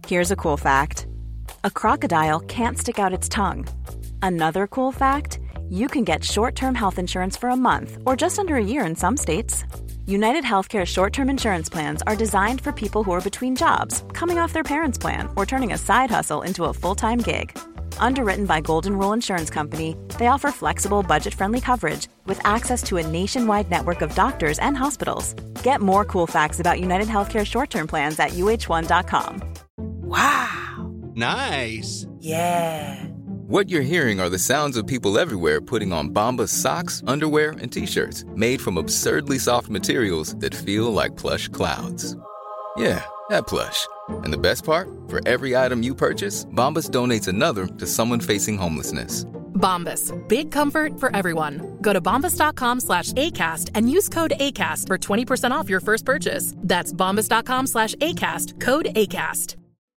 Here's a cool fact. A crocodile can't stick out its tongue. Another cool fact, you can get short-term health insurance for a month or just under a year in some states. United Healthcare short-term insurance plans are designed for people who are between jobs, coming off their parents' plan, or turning a side hustle into a full-time gig. Underwritten by Golden Rule Insurance Company, they offer flexible, budget-friendly coverage with access to a nationwide network of doctors and hospitals. Get more cool facts about United Healthcare short-term plans at uh1.com. Wow! Nice! Yeah! What you're hearing are the sounds of people everywhere putting on Bombas socks, underwear, and T-shirts made from absurdly soft materials that feel like plush clouds. Yeah, that plush. And the best part? For every item you purchase, Bombas donates another to someone facing homelessness. Bombas. Big comfort for everyone. Go to bombas.com/ACAST and use code ACAST for 20% off your first purchase. That's bombas.com/ACAST. Code ACAST.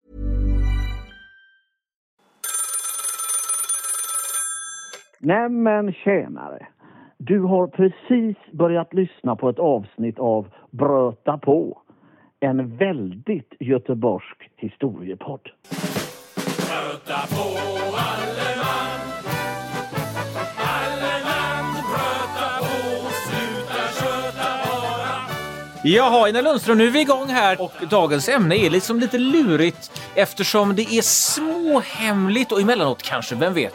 Nämen tjänare, du har precis börjat lyssna på ett avsnitt av Bröta på, en väldigt göteborgsk historiepodd. Bröta på alleman, bröta på, sluta köta bara. Jaha, Ina Lundström, nu är vi igång här och dagens ämne är liksom lite lurigt eftersom det är småhemligt och emellanåt kanske, vem vet,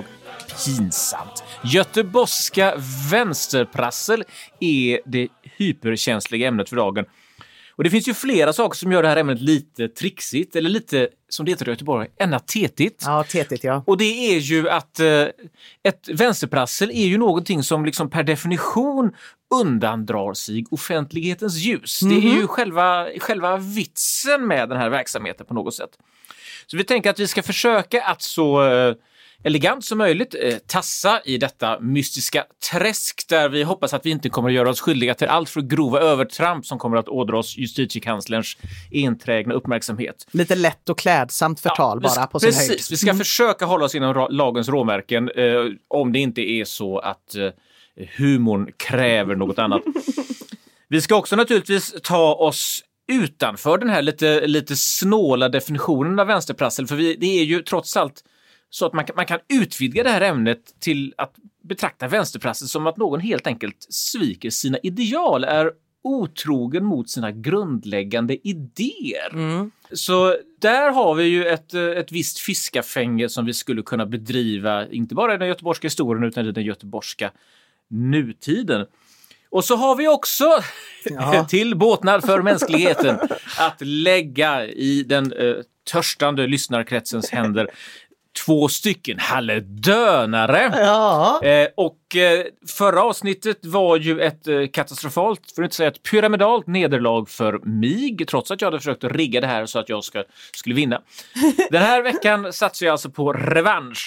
pinsamt. Göteborgska vänsterprassel är det hyperkänsliga ämnet för dagen. Och det finns ju flera saker som gör det här ämnet lite trixigt eller lite, som det heter i Göteborg, ända tetigt. Ja, tetigt, ja. Och det är ju att ett vänsterprassel är ju någonting som liksom per definition undandrar sig offentlighetens ljus. Det är ju själva vitsen med den här verksamheten på något sätt. Så vi tänker att vi ska försöka att så elegant som möjligt tassa i detta mystiska träsk där vi hoppas att vi inte kommer att göra oss skyldiga till allt för grova övertramp som kommer att ådra oss justitiekanslerns enträgna uppmärksamhet. Lite lätt och klädsamt förtal bara på sin höjd. Precis, vi ska försöka hålla oss inom lagens råmärken om det inte är så att humorn kräver något annat. Vi ska också naturligtvis ta oss utanför den här lite snåla definitionen av vänsterprassel, för det är ju trots allt så att man kan utvidga det här ämnet till att betrakta vänsterprassel som att någon helt enkelt sviker sina ideal, är otrogen mot sina grundläggande idéer. Så där har vi ju ett visst fiskafänge som vi skulle kunna bedriva, inte bara i den göteborgska historien utan i den göteborgska nutiden. Och så har vi också till båtnad för mänskligheten att lägga i den törstande lyssnarkretsens händer 2 stycken halledönare. Ja. Och förra avsnittet var ju ett katastrofalt, för att inte säga ett pyramidalt nederlag för mig, trots att jag hade försökt att rigga det här så att jag skulle vinna. Den här veckan satsar jag alltså på revansch.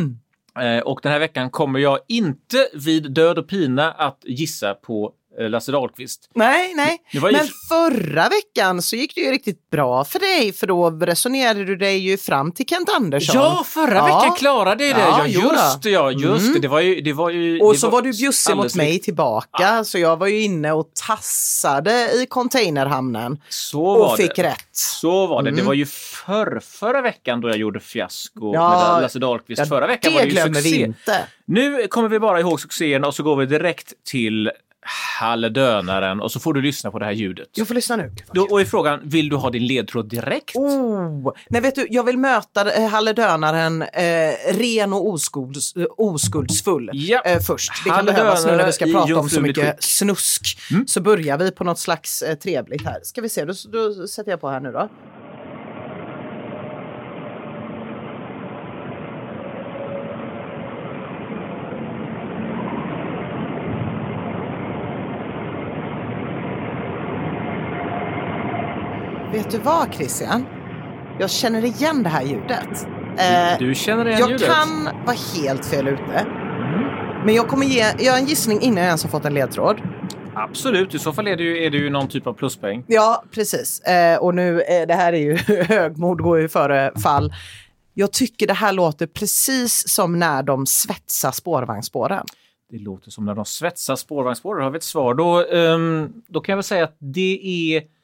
Och den här veckan kommer jag inte vid död och pina att gissa på Lasse Dahlqvist. Nej. Men förra veckan så gick det ju riktigt bra för dig, för då resonerade du dig ju fram till Kent Andersson. Ja, förra veckan klarade jag det. Just det. Det var ju och så var du bjussig mot mig tillbaka, så jag var ju inne och tassade i containerhamnen och fick rätt. Så var det. Det var ju förra veckan då jag gjorde fiasko med Lasse Dahlqvist. Förra veckan var det ju succé. Vi inte. Nu kommer vi bara ihåg succéerna och så går vi direkt till halledönaren och så får du lyssna på det här ljudet. Jag får lyssna nu. Och i frågan, vill du ha din ledtråd direkt? Nej, vet du, jag vill möta halledönaren ren och oskuldsfull först. Det kan behövas nu när vi ska prata om så mycket snusk. Så börjar vi på något slags trevligt här. Ska vi se, då sätter jag på här nu då. Vet du vad, Christian? Jag känner igen det här ljudet. Du känner igen ljudet? Jag kan vara helt fel ute. Men jag kommer göra en gissning innan jag ens har fått en ledtråd. Absolut, i så fall är det ju någon typ av pluspoäng. Ja, precis. Och nu, det här är ju högmod, går ju före fall. Jag tycker det här låter precis som när de svetsar spårvagnsspåren. Det låter som när de svetsar spårvagnsspåren. Har vi ett svar? Då kan jag väl säga att det är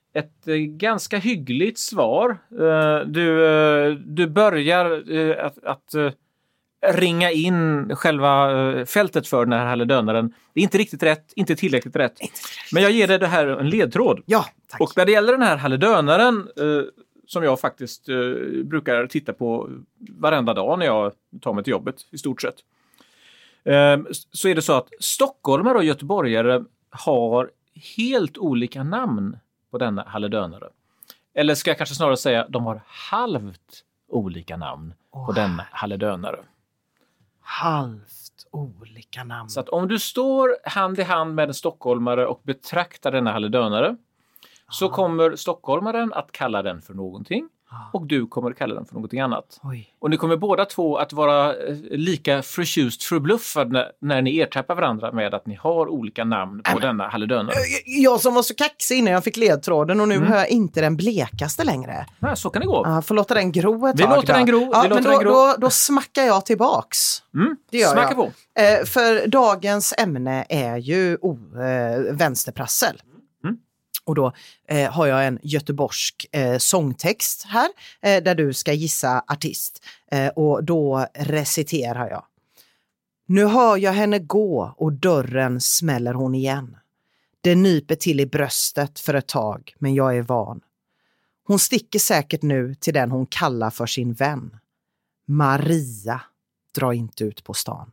ett ganska hyggligt svar. Du börjar att ringa in själva fältet för den här halledönaren. Det är inte riktigt rätt, inte tillräckligt rätt. Men jag ger dig det här en ledtråd. Ja, tack. Och när det gäller den här halledönaren som jag faktiskt brukar titta på varenda dag när jag tar mig till jobbet i stort sett. Så är det så att stockholmare och göteborgare har helt olika namn på denna halledönare. Eller ska jag kanske snarare säga de har halvt olika namn på denna halledönare. Halvt olika namn. Så att om du står hand i hand med en stockholmare och betraktar denna halledönare så kommer stockholmaren att kalla den för någonting och du kommer kalla den för någonting annat. Oj. Och ni kommer båda två att vara lika förtjust förbluffade när ni ertappar varandra med att ni har olika namn på denna halledönare. Jag som var så kaxig innan jag fick ledtråden och nu har jag inte den blekaste längre. Nej, så kan det gå. Får låta den gro ett Vi tag. låter den gro. Ja, men då smackar jag tillbaks. Det gör Smacka jag. på. För dagens ämne är ju vänsterprassel. Och då har jag en göteborgsk sångtext här där du ska gissa artist. Och då reciterar jag. Nu hör jag henne gå och dörren smäller hon igen. Det nyper till i bröstet för ett tag, men jag är van. Hon sticker säkert nu till den hon kallar för sin vän. Maria, dra inte ut på stan.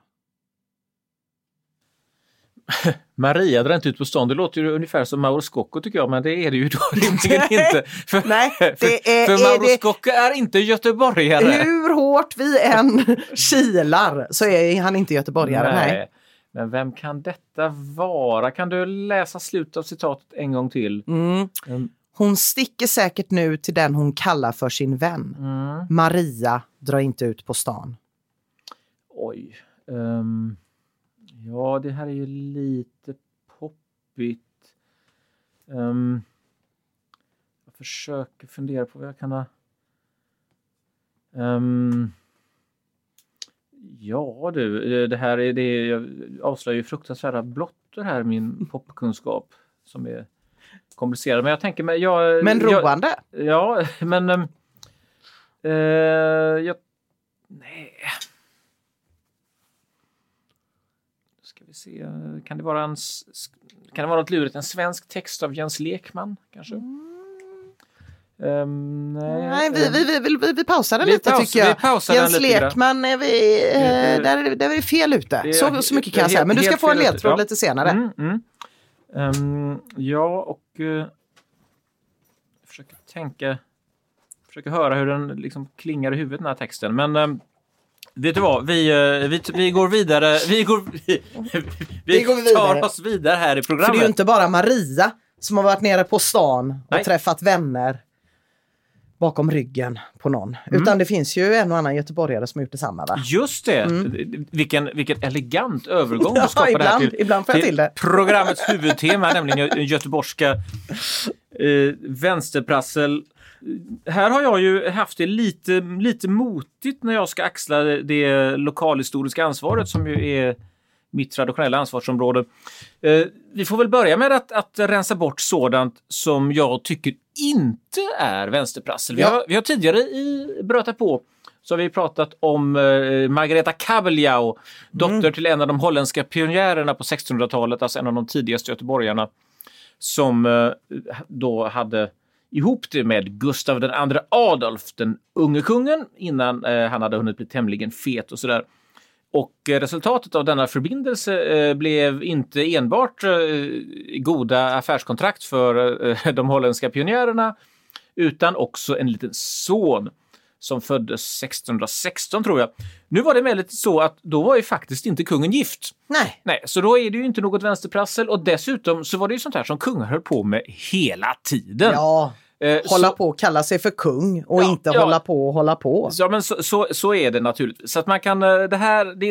Maria drar inte ut på stan. Det låter ju ungefär som Mauro Scocco tycker jag, men det är det ju då rimligen inte. För Mauro Scocco är inte göteborgare. Hur hårt vi än kilar så är han inte göteborgare. Nej. Men vem kan detta vara? Kan du läsa slutet av citatet en gång till? Hon sticker säkert nu till den hon kallar för sin vän. Maria, dra inte ut på stan. Oj. Ja, det här är ju lite poppigt. Jag försöker fundera på vad jag kan ha... ja du, det här är det. Jag avslöjar ju fruktansvärda blottor här i min popkunskap som är komplicerad. Men jag tänker mig... Men roande? Men... nej... Ska vi se, kan det vara något lurigt? En svensk text av Jens Lekman kanske? Nej, vi pausar den lite tycker jag. Jens Lekman är där är vi fel ute. Så mycket kan jag säga. Men du ska få en ledtråd lite senare. Ja, och försöker höra hur den liksom klingar i huvudet den här texten. Men vet du vad, vi går vidare. Vi tar oss vidare här i programmet. För det är ju inte bara Maria som har varit nere på stan och träffat vänner bakom ryggen på någon. Utan det finns ju en och annan göteborgare som har gjort detsamma, va? Just det. Vilken elegant övergång du skapar här till programmets huvudtema, nämligen göteborgska vänsterprassel. Här har jag ju haft det lite motigt när jag ska axla det lokalhistoriska ansvaret som ju är mitt traditionella ansvarsområde. Vi får väl börja med att rensa bort sådant som jag tycker inte är vänsterprassel. Vi har tidigare i Bröta på så har vi pratat om Margareta Kabeljau, dotter till en av de holländska pionjärerna på 1600-talet, alltså en av de tidigaste göteborgarna som då hade ihop det med Gustav den andra Adolf, den unge kungen, innan han hade hunnit bli tämligen fet och sådär. Och resultatet av denna förbindelse blev inte enbart goda affärskontrakt för de holländska pionjärerna, utan också en liten son som föddes 1616 tror jag. Nu var det emellertid så att då var ju faktiskt inte kungen gift. Nej, så då är det ju inte något vänsterprassel, och dessutom så var det ju sånt här som kungar höll på med hela tiden. Ja. Hålla på och kalla sig för kung och inte hålla på. Ja, men så är det naturligtvis. Så att man kan, det är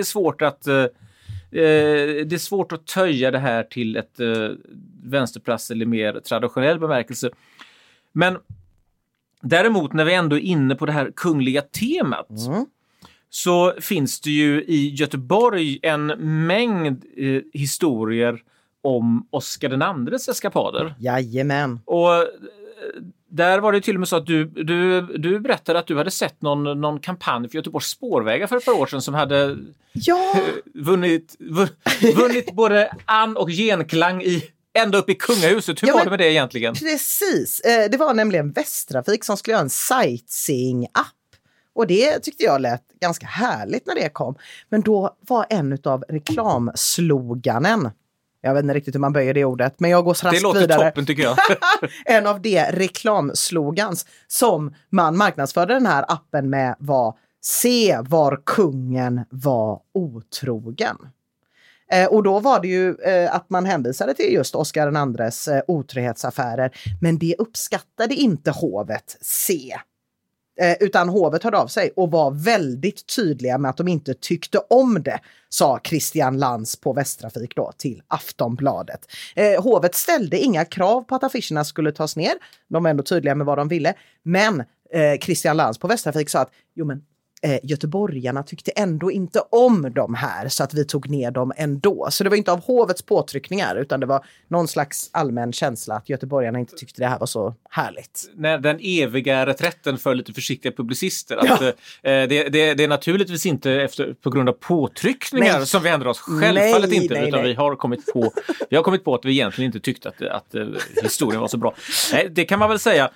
svårt att töja det här till ett vänsterprassel i mer traditionell bemärkelse. Men däremot när vi ändå är inne på det här kungliga temat så finns det ju i Göteborg en mängd historier om Oscar den andres eskapader. Jajamän. Och där var det till och med så att du berättade att du hade sett någon kampanj för Göteborgs spårvägar för ett par år sedan som hade vunnit både an- och genklang ända upp i kungahuset. Hur var det med det egentligen? Precis. Det var nämligen Västtrafik som skulle göra en sightseeing-app. Och det tyckte jag lät ganska härligt när det kom. Men då var en av reklamsloganen, jag vet inte riktigt hur man böjer det ordet, men jag går raskt vidare. Det låter toppen tycker jag. En av de reklamslogans som man marknadsförde den här appen med var "Se var kungen var otrogen". Och då var det ju att man hänvisade till just Oscar IIs otrohetsaffärer. Men det uppskattade inte hovet se. Utan hovet hörde av sig och var väldigt tydliga med att de inte tyckte om det, sa Christian Lantz på Västtrafik då till Aftonbladet. Hovet ställde inga krav på att affischerna skulle tas ner. De var ändå tydliga med vad de ville. Men Christian Lantz på Västtrafik sa att göteborgarna tyckte ändå inte om de här så att vi tog ner dem ändå. Så det var inte av hovets påtryckningar utan det var någon slags allmän känsla att göteborgarna inte tyckte det här var så härligt. När den eviga reträtten för lite försiktiga publicister. Att, det är naturligtvis inte på grund av påtryckningar som vi ändrar oss. Självfallet inte. Utan vi har kommit på att vi egentligen inte tyckte att historien var så bra. Nej, det kan man väl säga.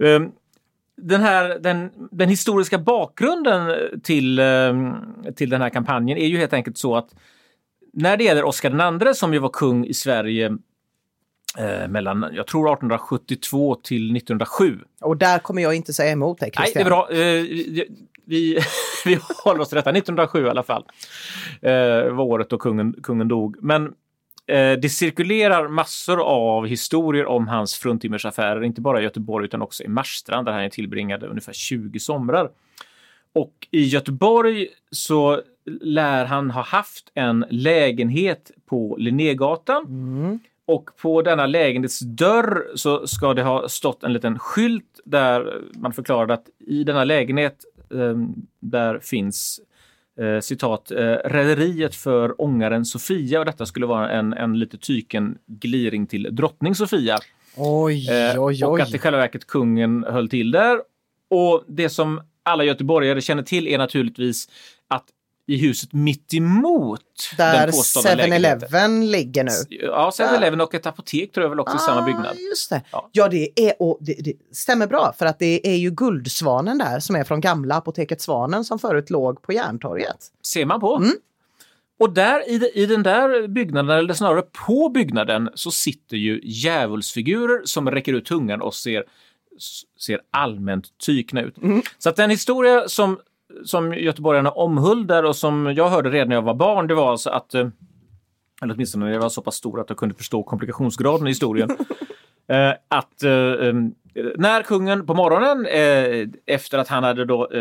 Den historiska bakgrunden till den här kampanjen är ju helt enkelt så att när det gäller Oscar II som ju var kung i Sverige mellan, jag tror 1872 till 1907. Och där kommer jag inte säga emot dig, Christian. Nej, det är bra. Vi håller oss till detta. 1907 i alla fall var året då kungen dog. Men det cirkulerar massor av historier om hans fruntimmersaffärer, inte bara i Göteborg utan också i Marstrand där han tillbringade ungefär 20 somrar. Och i Göteborg så lär han ha haft en lägenhet på Linnégatan. Och på denna lägenhetsdörr så ska det ha stått en liten skylt där man förklarade att i denna lägenhet där finns citat, rederiet för ångaren Sofia, och detta skulle vara en lite tyken gliring till drottning Sofia. Oj. Och att i själva verket kungen höll till där. Och det som alla göteborgare känner till är naturligtvis att i huset mitt emot där den påstådda 7-Eleven ligger nu. Ja, 7-Eleven och ett apotek tror jag väl också i samma byggnad. Just det. Ja, det stämmer bra för att det är ju Guldsvanen där som är från gamla apoteket Svanen som förut låg på Järntorget. Ser man på. Och där i den där byggnaden, eller snarare på byggnaden, så sitter ju djävulsfigurer som räcker ut tungan och ser allmänt tykna ut. Så att den historia som göteborgarna omhuldar och som jag hörde redan när jag var barn, det var alltså att, eller åtminstone när jag var så pass stor att jag kunde förstå komplikationsgraden i historien, att när kungen på morgonen, efter att han hade då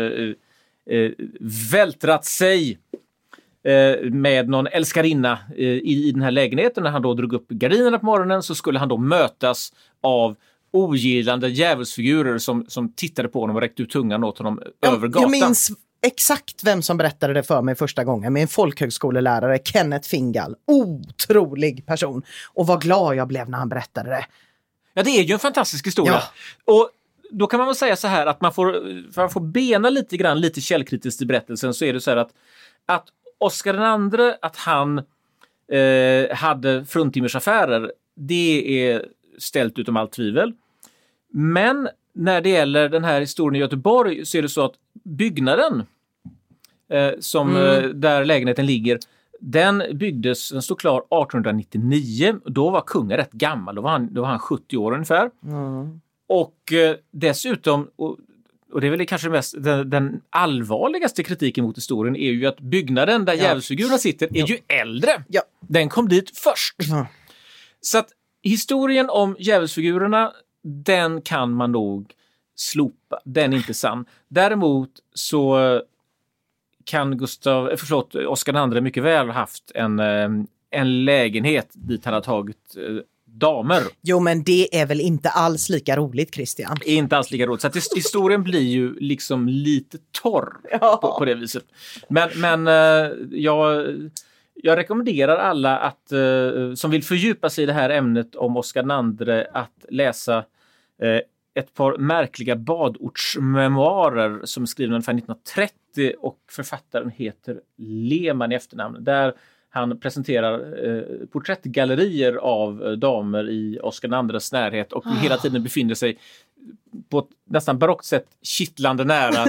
vältrat sig med någon älskarinna i den här lägenheten, när han då drog upp gardinerna på morgonen, så skulle han då mötas av ogillande djävulsfigurer som tittade på honom och räckte ut tungan åt honom över gatan. Jag minns exakt vem som berättade det för mig första gången. Min folkhögskolelärare Kenneth Fingal. Otrolig person. Och vad glad jag blev när han berättade det. Ja, det är ju en fantastisk historia. Ja. Och då kan man väl säga så här att för att få bena lite källkritiskt i berättelsen, så är det så här att Oscar II, att han hade fruntimmersaffärer, det är ställt utom allt tvivel. Men när det gäller den här historien i Göteborg så är det så att byggnaden där lägenheten ligger, den stod klar 1899. Då var kungen rätt gammal, då var han 70 år ungefär. Och dessutom, och det är väl kanske den allvarligaste kritiken mot historien, är ju att byggnaden där djävulsfigurerna sitter är ju äldre. Ja. Den kom dit först. Så att historien om djävulsfigurerna, den kan man nog slopa. Den är inte sann. Däremot så kan Oscar II mycket väl haft en lägenhet dit han har tagit damer. Jo, men det är väl inte alls lika roligt, Christian? Inte alls lika roligt. Så att historien blir ju liksom lite torr på det viset. Men jag rekommenderar alla som vill fördjupa sig i det här ämnet om Oscar II att läsa ett par märkliga badortsmemoarer som är skrivna ungefär 1930 och författaren heter Lehmann i efternamn. Där han presenterar porträttgallerier av damer i Oscar IIs närhet och hela tiden befinner sig på ett nästan barockt sätt kittlande nära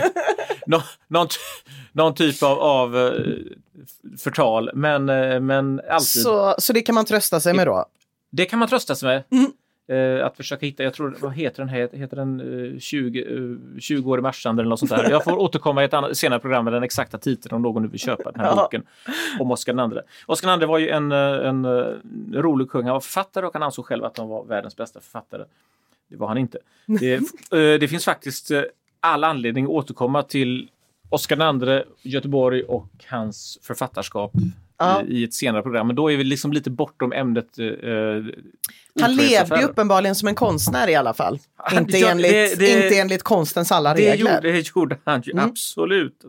någon typ av förtal. Men alltid. Så det kan man trösta sig med då? Det kan man trösta sig med. Att försöka hitta, jag tror, vad heter den? Heter den 20 år i Marstrand eller något sånt där. Jag får återkomma i ett senare program med den exakta titeln om någon nu vill köpa den här boken om Oscar II. Oscar II var ju en rolig kung. Han var författare och han ansåg själv att han var världens bästa författare. Det var han inte. Det finns faktiskt all anledning att återkomma till Oscar II, Göteborg och hans författarskap i ett senare program. Men då är vi liksom lite bortom ämnet. Han levde ju uppenbarligen som en konstnär i alla fall. Inte enligt konstens alla regler. Det gjorde han ju, absolut.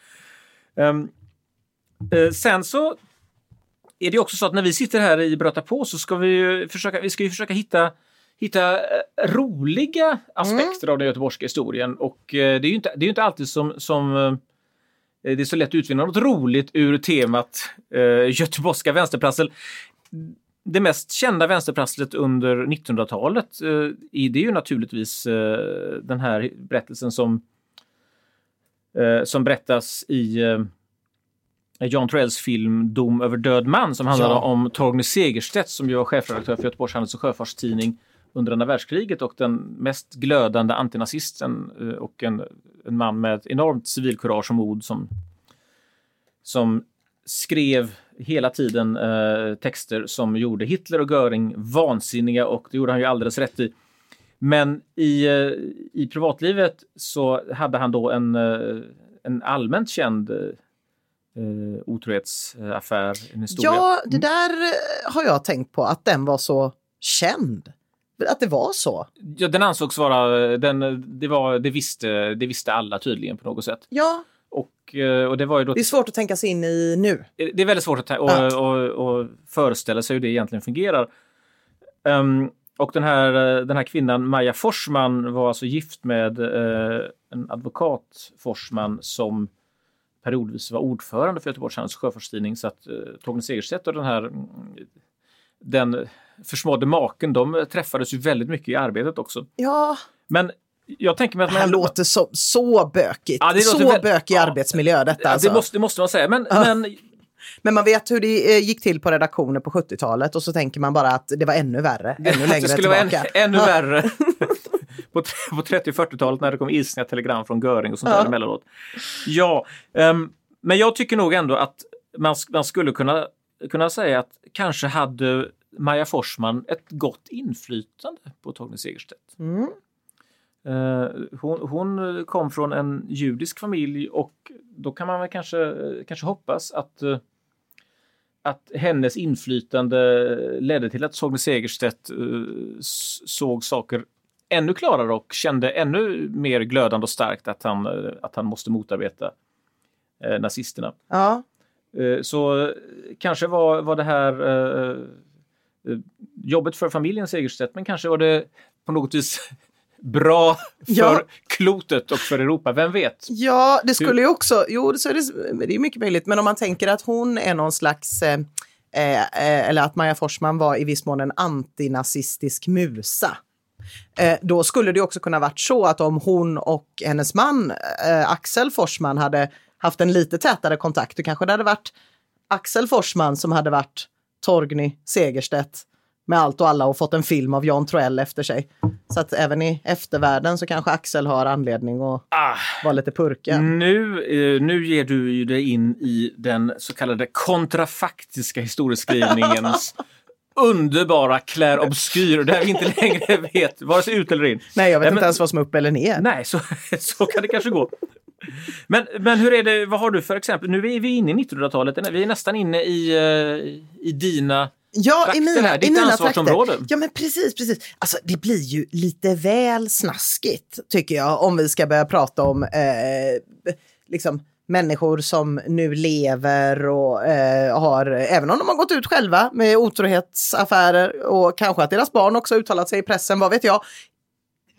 Sen så är det också så att när vi sitter här i Bröta på så ska vi försöka hitta roliga aspekter av den göteborgska historien. Och det är ju inte alltid som det är så lätt att utvinna något roligt ur temat göteborgska vänsterprassel. Det mest kända vänsterprasslet under 1900-talet det är ju naturligtvis den här berättelsen som berättas i Jan Troells film Dom över död man, som handlar om Torgny Segerstedt som ju var chefredaktör för Göteborgs Handels- och Sjöfartstidning under andra världskriget och den mest glödande antinazisten och en man med ett enormt civilkurage och mod som skrev hela tiden texter som gjorde Hitler och Göring vansinniga, och det gjorde han ju alldeles rätt i. Men i privatlivet så hade han då en allmänt känd otrohetsaffär, en historia. Ja, det där har jag tänkt på, att den var så känd. Att det var så. Ja, den ansågs vara det visste alla tydligen på något sätt. Ja. Och det var ju då, det är svårt att tänka sig in i nu. Det är väldigt svårt att och föreställa sig hur det egentligen fungerar. Och den här kvinnan, Maja Forsman, var alltså gift med en advokat, Forsman, som periodvis var ordförande för Göteborgs Handels- och Sjöfartstidning. Så att Torgny Segerstedt och den försmådde maken, de träffades ju väldigt mycket i arbetet också. Ja. Men jag tänker mig att man låter så bökigt. Ja, så bökig arbetsmiljö detta. Alltså. Det måste man säga. Men man vet hur det gick till på redaktioner på 70-talet och så tänker man bara att det var ännu värre. Ännu längre det skulle tillbaka. Vara ännu värre. På 30- och 40-talet när det kom ilskna telegram från Göring och sånt där emellanåt. Ja, men jag tycker nog ändå att man skulle kunna säga att kanske hade Maja Forsman ett gott inflytande på Torgny Segerstedt. Hon kom från en judisk familj och då kan man väl kanske hoppas att hennes inflytande ledde till att Torgny Segerstedt såg saker ännu klarare och kände ännu mer glödande och starkt att han måste motarbeta nazisterna. Ja. Så kanske var det här jobbet för familjen Segerstedt, men kanske var det på något vis bra för klotet och för Europa, vem vet? Ja, det skulle ju också, det är mycket möjligt, men om man tänker att hon är någon slags, eller att Maja Forsman var i viss mån en antinazistisk musa, då skulle det också kunna varit så att om hon och hennes man Axel Forsman hade haft en lite tätare kontakt, då kanske det hade varit Axel Forsman som hade varit Torgny Segerstedt med allt och alla och fått en film av Jan Troell efter sig. Så att även i eftervärlden så kanske Axel har anledning att vara lite purken. Nu ger du ju dig in i den så kallade kontrafaktiska historieskrivningens underbara clair obscur, där vi inte längre vet vare sig ut eller in. Nej, jag vet inte ens vad som är upp eller ner. Nej, så kan det kanske gå. Men hur är det, vad har du för exempel? Nu är vi inne i 1900-talet, vi är nästan inne i dina trakter, ditt ansvarsområde. Ja, men precis. Alltså, det blir ju lite väl snaskigt, tycker jag, om vi ska börja prata om liksom människor som nu lever och har, även om de har gått ut själva med otrohetsaffärer och kanske att deras barn också uttalat sig i pressen, vad vet jag.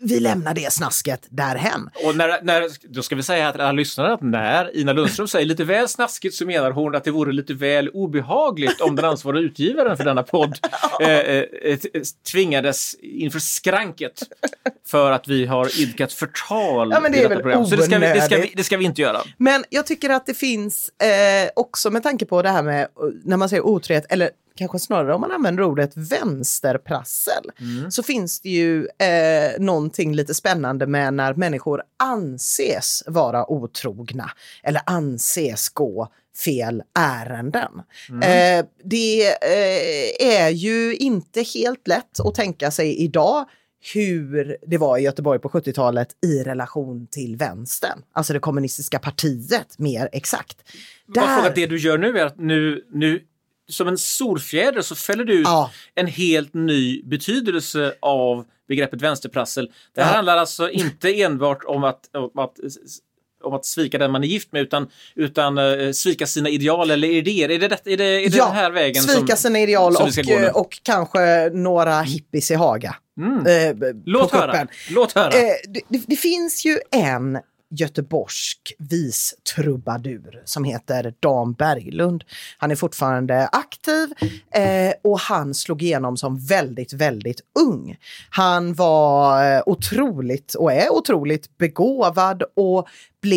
vi lämnar det snasket därhen. Och då ska vi säga att alla lyssnare att när Ina Lundström säger lite väl snaskigt så menar hon att det vore lite väl obehagligt om den ansvariga utgivaren för denna podd tvingades inför skranket för att vi har idkat förtal men det är väl program. Så det ska vi inte göra. Men jag tycker att det finns också med tanke på det här med när man säger otrohet eller kanske snarare om man använder ordet vänsterprassel så finns det ju någonting lite spännande med när människor anses vara otrogna eller anses gå fel ärenden. Det är ju inte helt lätt att tänka sig idag hur det var i Göteborg på 70-talet i relation till vänstern. Alltså det kommunistiska partiet mer exakt. Det du gör nu är att nu som en solfjäder så fäller du ut en helt ny betydelse av begreppet vänsterprassel. Det här handlar alltså inte enbart om att svika den man är gift med utan svika sina ideal eller idéer. Är det den här vägen svika sina ideal och kanske några hippies i Haga. Låt höra. Det finns ju en göteborgsk vistrubadur som heter Dan Berglund. Han är fortfarande aktiv och han slog igenom som väldigt, väldigt ung. Han var otroligt begåvad och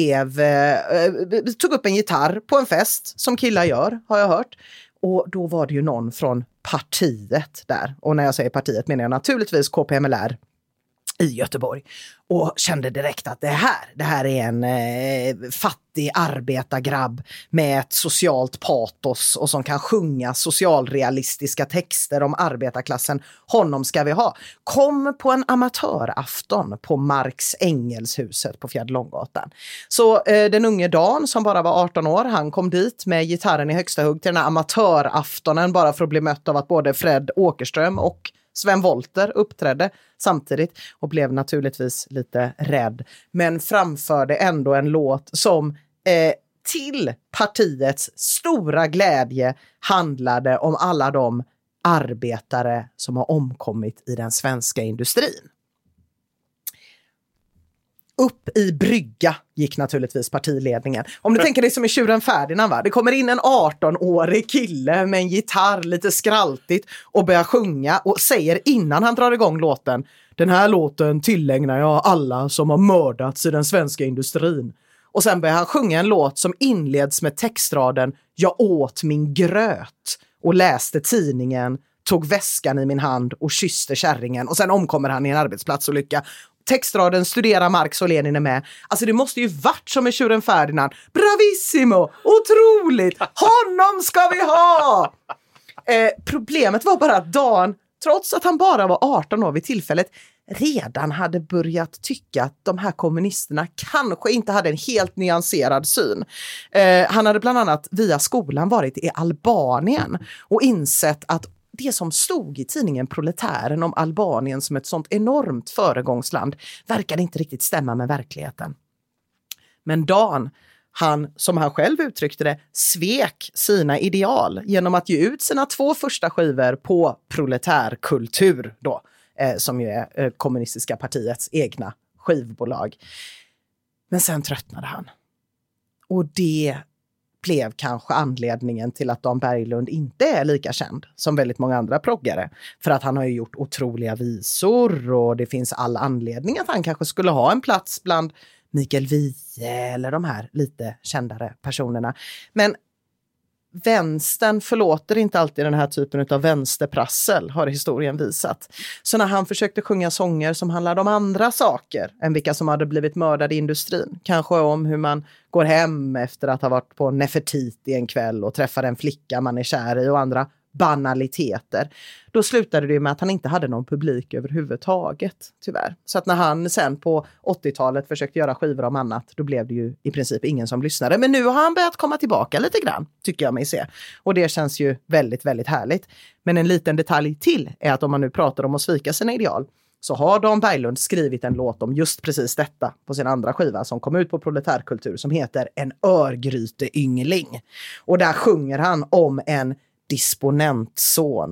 tog upp en gitarr på en fest som killar gör, har jag hört. Och då var det ju någon från partiet där. Och när jag säger partiet menar jag naturligtvis KPMLR i Göteborg. Och kände direkt att det här är en fattig arbetargrabb med ett socialt patos och som kan sjunga socialrealistiska texter om arbetarklassen. Honom ska vi ha. Kom på en amatörafton på Marx Engelshuset på Fjärde Långgatan. Så den unge Dan som bara var 18 år, han kom dit med gitarren i högsta hugg till den här amatöraftonen bara för att bli mött av att både Fred Åkerström och Sven Wollter uppträdde samtidigt och blev naturligtvis lite rädd. Men framförde ändå en låt som till partiets stora glädje handlade om alla de arbetare som har omkommit i den svenska industrin. Upp i brygga gick naturligtvis partiledningen. Om du tänker dig som i Tjuren Ferdinand, va? Det kommer in en 18-årig kille med en gitarr lite skraltigt och börjar sjunga och säger innan han drar igång låten: den här låten tillägnar jag alla som har mördats i den svenska industrin. Och sen börjar han sjunga en låt som inleds med textraden: jag åt min gröt och läste tidningen, tog väskan i min hand och kysste kärringen. Och sen omkommer han i en arbetsplatsolycka. Textraden studera Marx och Lenin är med. Alltså det måste ju varit som i Tjuren Ferdinand. Bravissimo! Otroligt! Honom ska vi ha! Problemet var bara att Dan, trots att han bara var 18 år vid tillfället, redan hade börjat tycka att de här kommunisterna kanske inte hade en helt nyanserad syn. Han hade bland annat via skolan varit i Albanien och insett att det som stod i tidningen Proletären om Albanien som ett sånt enormt föregångsland verkade inte riktigt stämma med verkligheten. Men Dan, han, som han själv uttryckte det, svek sina ideal genom att ge ut sina 2 första skivor på Proletärkultur då, som ju är kommunistiska partiets egna skivbolag. Men sen tröttnade han. Och det blev kanske anledningen till att Dan Berglund inte är lika känd som väldigt många andra proggare. För att han har ju gjort otroliga visor och det finns all anledning att han kanske skulle ha en plats bland Mikael Wiehe eller de här lite kändare personerna. Men vänstern förlåter inte alltid den här typen av vänsterprassel, har historien visat. Så när han försökte sjunga sånger som handlade om andra saker än vilka som hade blivit mördade i industrin, kanske om hur man går hem efter att ha varit på Nefertiti en kväll och träffar en flicka man är kär i och andra banaliteter, då slutade det med att han inte hade någon publik överhuvudtaget, tyvärr. Så att när han sen på 80-talet försökte göra skivor om annat, då blev det ju i princip ingen som lyssnade. Men nu har han börjat komma tillbaka lite grann, tycker jag mig se. Och det känns ju väldigt, väldigt härligt. Men en liten detalj till är att om man nu pratar om att svika sina ideal, så har Dan Berglund skrivit en låt om just precis detta på sin andra skiva som kom ut på Proletärkultur som heter En örgryte yngling. Och där sjunger han om en disponentson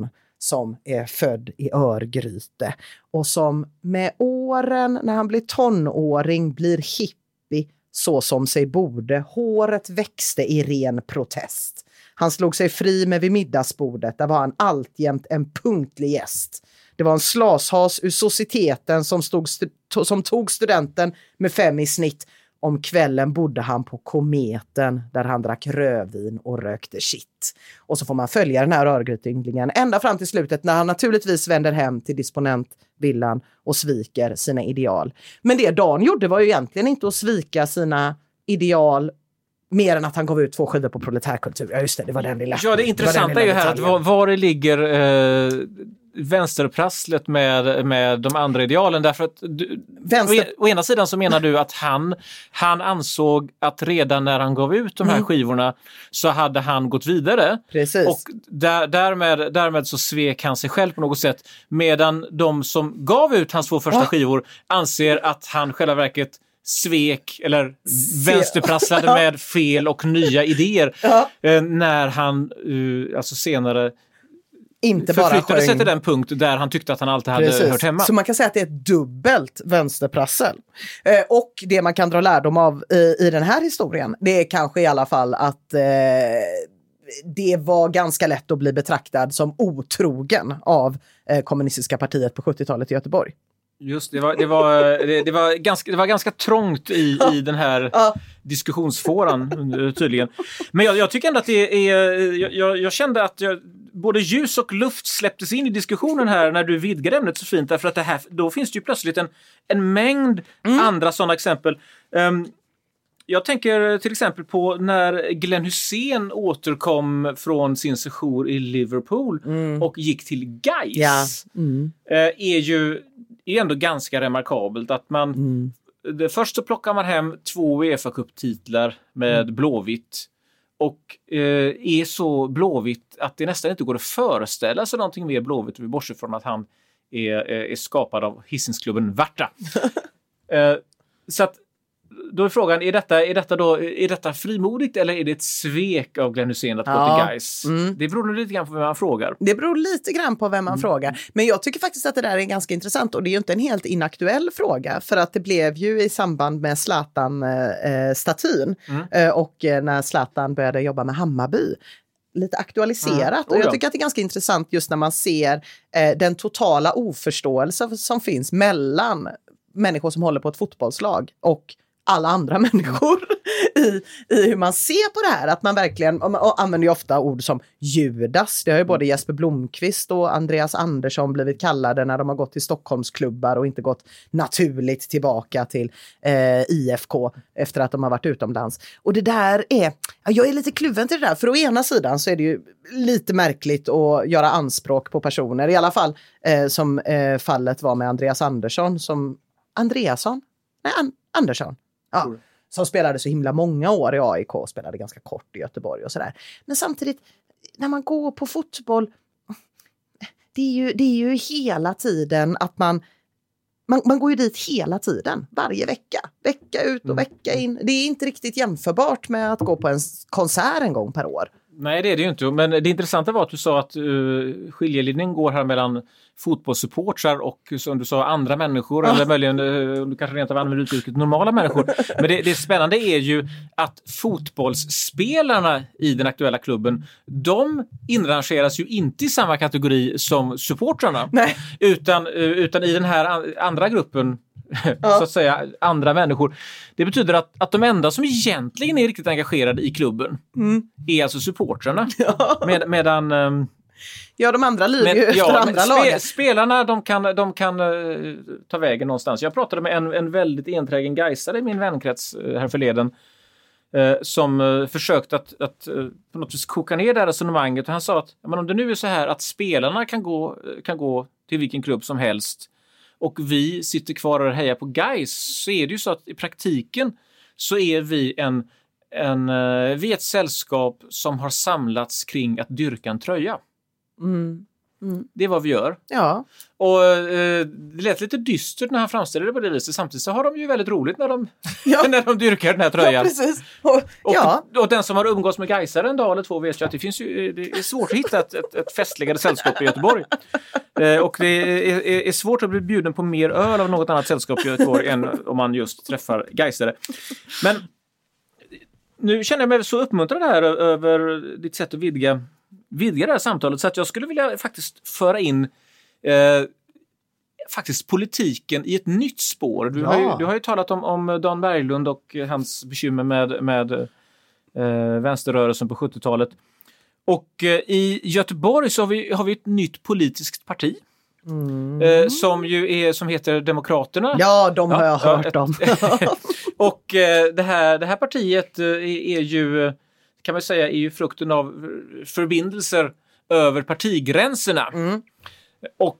som är född i Örgryte och som med åren när han blir tonåring blir hippie så som sig borde. Håret växte i ren protest. Han slog sig fri med vid middagsbordet. Där var han alltjämt en punktlig gäst. Det var en slashas ur societeten som tog studenten med 5 i snitt. Om kvällen bodde han på Kometen där han drack rödvin och rökte shit. Och så får man följa den här Örgryte-ynglingen ända fram till slutet när han naturligtvis vänder hem till disponentvillan och sviker sina ideal. Men det Dan gjorde var ju egentligen inte att svika sina ideal mer än att han gav ut 2 skivor på proletärkultur. Ja just det, det var den lilla. Ja, det intressanta är ju här att var det ligger vänsterprasslet med de andra idealen, därför att å ena sidan så menar du att han ansåg att redan när han gav ut de här skivorna så hade han gått vidare. Precis. Och därmed så svek han sig själv på något sätt, medan de som gav ut hans 2 första skivor anser att han själva verket svek eller vänsterprasslade med fel och nya idéer när han alltså senare inte bara förflyttade sig till den punkt där han tyckte att han alltid hade hört hemma. Så man kan säga att det är ett dubbelt vänsterprassel. Och det man kan dra lärdom av i den här historien, det är kanske i alla fall att det var ganska lätt att bli betraktad som otrogen av kommunistiska partiet på 70-talet i Göteborg. Just det var ganska trångt i den här diskussionsfåran tydligen. Men jag tycker ändå att det är jag kände att både ljus och luft släpptes in i diskussionen här när du vidgade ämnet så fint, därför att det här, då finns det ju plötsligt en mängd andra sådana exempel. Jag tänker till exempel på när Glenn Hysén återkom från sin sejour i Liverpool och gick till Gais. Ja. Är ändå ganska remarkabelt att man först så plockar man hem 2 UEFA-cuptitlar med Blåvitt och är så blåvitt att det nästan inte går att föreställa sig någonting mer Blåvitt, vi bortser från att han är skapad av Hisingsklubben Varta. Så att då är frågan, är detta frimodigt eller är det ett svek av Glenn Hysén att gå till Gais? Det beror lite grann på vem man frågar. Det beror lite grann på vem man frågar. Men jag tycker faktiskt att det där är ganska intressant, och det är ju inte en helt inaktuell fråga, för att det blev ju i samband med Zlatan-statyn och när Zlatan började jobba med Hammarby lite aktualiserat. Och jag tycker att det är ganska intressant just när man ser den totala oförståelse som finns mellan människor som håller på ett fotbollslag och alla andra människor i hur man ser på det här. Att man verkligen använder ju ofta ord som Judas. Det har ju både Jesper Blomqvist och Andreas Andersson blivit kallade när de har gått till Stockholmsklubbar och inte gått naturligt tillbaka till IFK efter att de har varit utomlands. Och det där jag är lite kluven till det där. För å ena sidan så är det ju lite märkligt att göra anspråk på personer. I alla fall som fallet var med Andreas Andersson Andersson. Ja, som spelade så himla många år i AIK och spelade ganska kort i Göteborg och sådär. Men samtidigt, när man går på fotboll, det är ju hela tiden att man går ju dit hela tiden, varje vecka ut och vecka in. Det är inte riktigt jämförbart med att gå på en konsert en gång per år. Nej, det är det ju inte. Men det intressanta var att du sa att skiljelinjen går här mellan fotbollssupportrar och, som du sa, andra människor. Eller möjligen, du kanske rent av använder uttrycket normala människor. Men det spännande är ju att fotbollsspelarna i den aktuella klubben, de inrangeras ju inte i samma kategori som supportrarna. Nej. Utan i den här andra gruppen, så att säga, andra människor. Det betyder att de enda som egentligen är riktigt engagerade i klubben är alltså supportrarna. Medan de andra lider ju efter andra lagar. Spelarna, de kan ta vägen någonstans. Jag pratade med en väldigt enträgen gaisare i min vänkrets här förleden som försökte att på något vis koka ner det här resonemanget. Och han sa att om det nu är så här att spelarna kan gå till vilken klubb som helst och vi sitter kvar och hejar på Gais, så är det ju så att i praktiken så är vi vi är ett sällskap som har samlats kring att dyrka en tröja. Det är vad vi gör. Ja. Och det lät lite dystert när han framställde det på det viset. Samtidigt så har de ju väldigt roligt när de, när de dyrkar den här tröjan. Ja, precis. Och den som har umgås med Gaisare en dag eller två vet ju att det är svårt att hitta ett festligare sällskap i Göteborg. Och det är svårt att bli bjuden på mer öl av något annat sällskap i Göteborg än om man just träffar Gaisare. Men nu känner jag mig så uppmuntrad här över ditt sätt att vidga det här samtalet, så att jag skulle vilja faktiskt föra in faktiskt politiken i ett nytt spår. Du har ju talat om Dan Berglund och hans bekymmer med vänsterrörelsen på 70-talet. Och i Göteborg så har vi ett nytt politiskt parti. Som heter Demokraterna. Ja, de har jag hört om. Och det här partiet är ju, kan man säga, är ju frukten av förbindelser över partigränserna. Och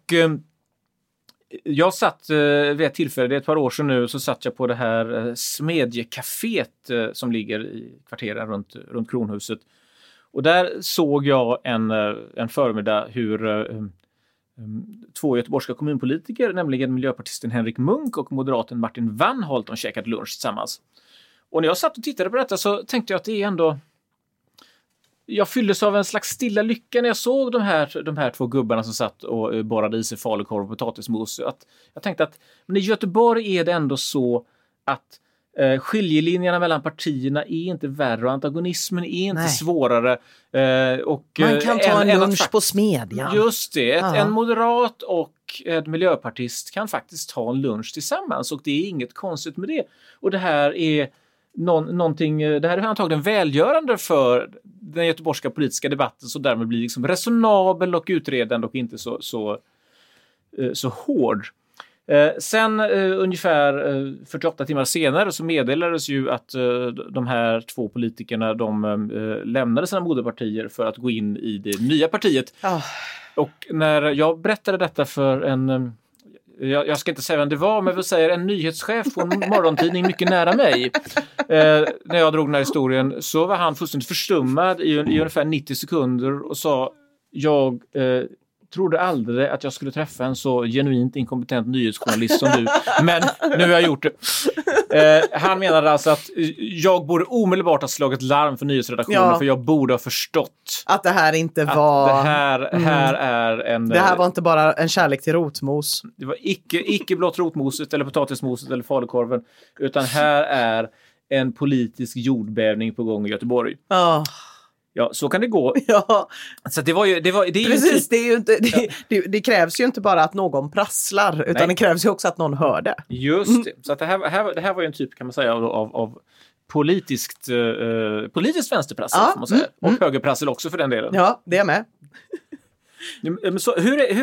jag satt vid ett tillfälle, det är ett par år sedan nu, så satt jag på det här Smedjecaféet som ligger i kvarteren runt Kronhuset. Och där såg jag en förmiddag hur två göteborgska kommunpolitiker, nämligen miljöpartisten Henrik Munk och moderaten Martin Wannholt, de käkat lunch tillsammans. Och när jag satt och tittade på detta så tänkte jag att det är ändå... Jag fylldes av en slags stilla lycka när jag såg de här två gubbarna som satt och borrade i sig falukorv och potatismos. Jag tänkte att men i Göteborg är det ändå så att skiljelinjerna mellan partierna är inte värre och antagonismen är inte svårare. Man kan ta en lunch på Smedjan. Just det. En moderat och en miljöpartist kan faktiskt ta en lunch tillsammans, och det är inget konstigt med det. Och det här är någonting, det här är antagligen välgörande för den göteborgska politiska debatten, så därmed blir liksom resonabel och utredande och inte så hård. Sen ungefär 48 timmar senare så meddelades ju att de här två politikerna, de lämnade sina moderpartier för att gå in i det nya partiet. Och när jag berättade detta för jag ska inte säga vem det var, men jag vill säga en nyhetschef på en morgontidning mycket nära mig. När jag drog den här historien så var han fullständigt förstummad i ungefär 90 sekunder och sa, jag trodde aldrig att jag skulle träffa en så genuint inkompetent nyhetsjournalist som du. Men nu har jag gjort det. Han menade alltså att jag borde omedelbart ha slagit larm för nyhetsredaktionen, för jag borde ha förstått att det här inte var... Det här är en... Det här var inte bara en kärlek till rotmos. Det var icke blott rotmoset eller potatismoset eller falukorven, utan här är en politisk jordbävning på gång i Göteborg. Ja, så kan det gå. Ja. Så det är precis, det är ju inte det krävs ju inte bara att någon prasslar, utan det krävs ju också att någon hör det. Just det. Så att det här var ju en typ, kan man säga, av politiskt vänsterprassel, får man säga. Och högerprassel också för den delen. Ja, det är med. Men så,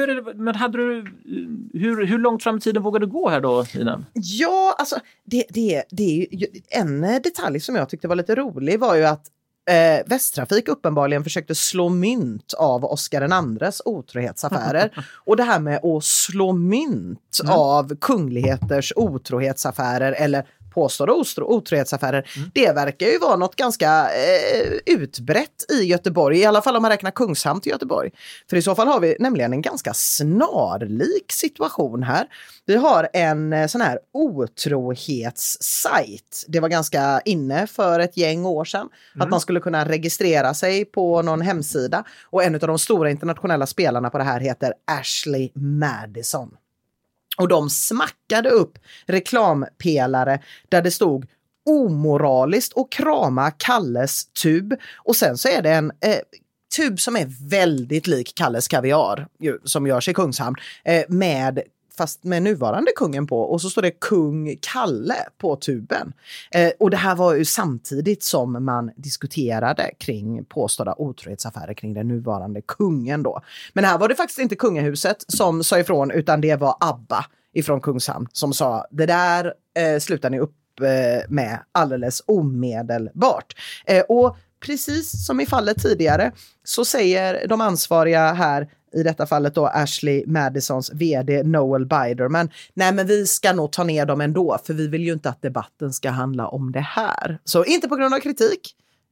hur långt fram i tiden vågade du gå här då, Ina? Ja, alltså det är ju en detalj som jag tyckte var lite rolig, var ju att Västtrafik uppenbarligen försökte slå mynt av Oscar IIs otrohetsaffärer. Och det här med att slå mynt av kungligheters otrohetsaffärer eller påstådda otrohetsaffärer, det verkar ju vara något ganska utbrett i Göteborg, i alla fall om man räknar Kungshamn till Göteborg. För i så fall har vi nämligen en ganska snarlik situation här. Vi har en sån här otrohetssajt. Det var ganska inne för ett gäng år sedan att man skulle kunna registrera sig på någon hemsida, och en av de stora internationella spelarna på det här heter Ashley Madison. Och de smackade upp reklampelare där det stod omoraliskt och krama Kalles tub. Och sen så är det en tub som är väldigt lik Kalles kaviar som görs i Kungshamn fast med nuvarande kungen på, och så står det kung Kalle på tuben. Och det här var ju samtidigt som man diskuterade kring påstådda otrohetsaffärer kring den nuvarande kungen då. Men här var det faktiskt inte kungahuset som sa ifrån, utan det var ABBA ifrån Kungshamn som sa, det där slutar ni upp med alldeles omedelbart. Och precis som i fallet tidigare så säger de ansvariga här, i detta fallet då Ashley Madisons vd Noel Biderman, nej men vi ska nog ta ner dem ändå, för vi vill ju inte att debatten ska handla om det här. Så inte på grund av kritik,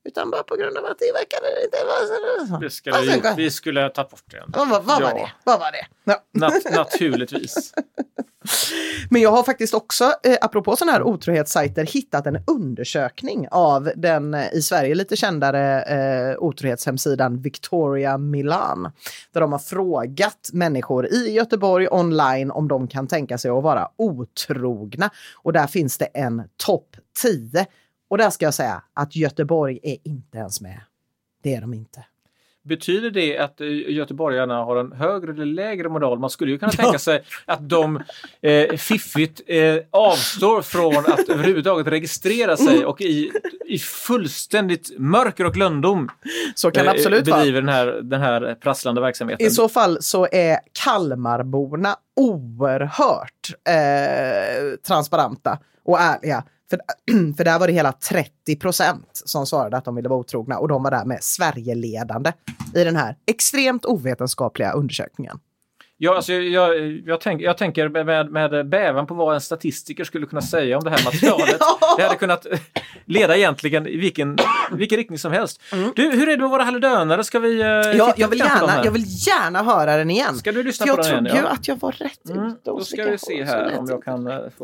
Utan bara på grund av att det verkade inte vara så. Vi skulle ta bort det. Vad var det? Ja. Naturligtvis. Men jag har faktiskt också, apropå sådana här otrohetssajter, hittat en undersökning av den i Sverige lite kändare otrohetshemsidan Victoria Milan. Där de har frågat människor i Göteborg online om de kan tänka sig att vara otrogna. Och där finns det en topp 10. Och där ska jag säga att Göteborg är inte ens med. Det är de inte. Betyder det att göteborgarna har en högre eller lägre moral? Man skulle ju kunna tänka sig att de fiffigt avstår från att överhuvudtaget registrera sig och i fullständigt mörker och lönndom så kan absolut bedriver den här prasslande verksamheten. I så fall så är Kalmarborna oerhört transparenta och ärliga. För där var det hela 30% som svarade att de ville vara otrogna. Och de var där med Sverigeledande i den här extremt ovetenskapliga undersökningen. Ja, alltså jag tänker med bävan på vad en statistiker skulle kunna säga om det här materialet. Det hade kunnat leda egentligen i vilken riktning som helst. Du, hur är det med våra halledönare? Ska vi jag vill gärna höra den igen. Ska du lyssna på den igen? Jag trodde ju att jag var rätt ute. Då ska vi se här om jag kan få...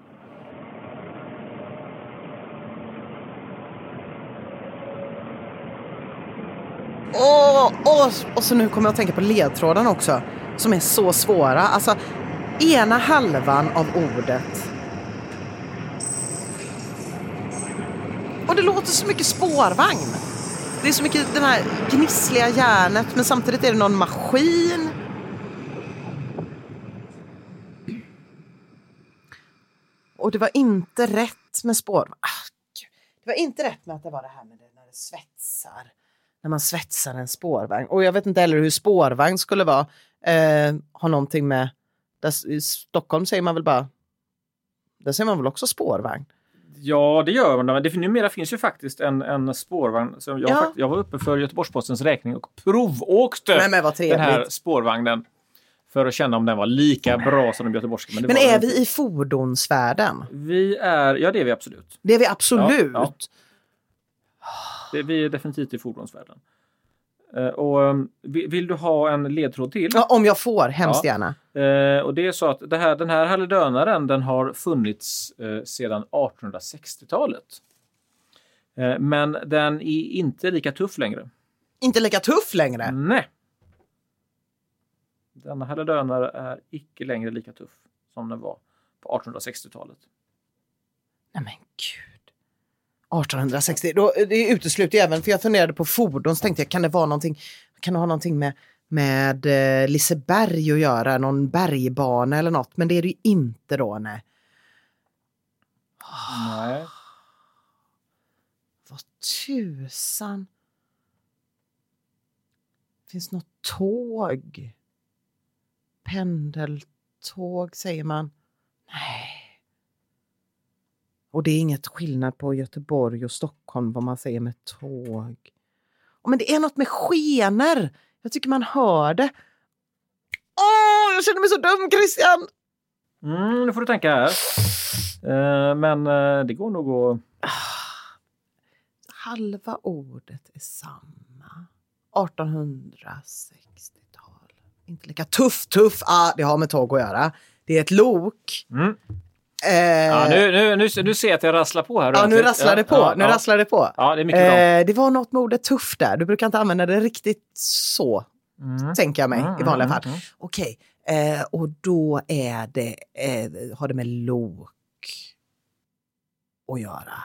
Och så nu kommer jag att tänka på ledtråden också. Som är så svåra. Alltså, ena halvan av ordet. Och det låter så mycket spårvagn. Det är så mycket den här gnissliga järnet. Men samtidigt är det någon maskin. Och det var inte rätt med spårvagn. Det var inte rätt med att det var det här med det när det svetsar. När man svetsar en spårvagn. Och jag vet inte heller hur spårvagn skulle vara. Har någonting med... I Stockholm säger man väl bara... Där säger man väl också spårvagn. Ja, det gör man. Numera finns ju faktiskt en spårvagn. Som jag var uppe för Göteborgspostens räkning och provåkte den här spårvagnen. För att känna om den var lika bra som de göteborgska. Men är vi i fordonsvärlden? Ja, det är vi absolut. Det är vi absolut? Ja. Vi är definitivt i fordonsvärlden. Och vill du ha en ledtråd till? Ja, om jag får, hemskt gärna. Och det är så att den här halledönaren, den har funnits sedan 1860-talet. Men den är inte lika tuff längre. Inte lika tuff längre? Nej. Denna halledönare är icke längre lika tuff som den var på 1860-talet. Nej men gud. 1860, det utesluter även, för jag funderade på fordon, så tänkte jag, kan det ha någonting med Liseberg att göra, någon bergbana eller något, men det är det ju inte då, nej. Nej. Vad tusan. Finns något tåg? Pendeltåg säger man. Nej. Och det är inget skillnad på Göteborg och Stockholm vad man säger med tåg. Men det är något med skener. Jag tycker man hör det. Jag känner mig så dum, Christian. Nu får du tänka här. Men det går nog att... Halva ordet är samma. 1860-tal. Inte lika tuff. Det har med tåg att göra. Det är ett lok. Nu ser jag att jag rasslar på här. Ja, nu rasslar det på. Rasslar det på. Ja, det är mycket bra. Det var något med ordet tuff där. Du brukar inte använda det riktigt så. Tänker jag mig i vanliga fall. Okej. Och då är det har det med lok att göra.